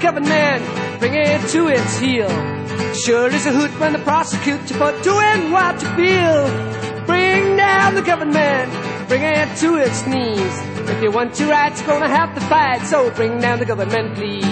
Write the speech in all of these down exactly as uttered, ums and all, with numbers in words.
government, bring it to its heel. Sure is a hoot when they prosecute you for doing what you feel. Bring down the government, bring it to its knees. If you want your rights, you're gonna have to fight, so bring down the government, please.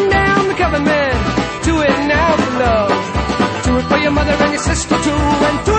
Your mother and your sister too, and two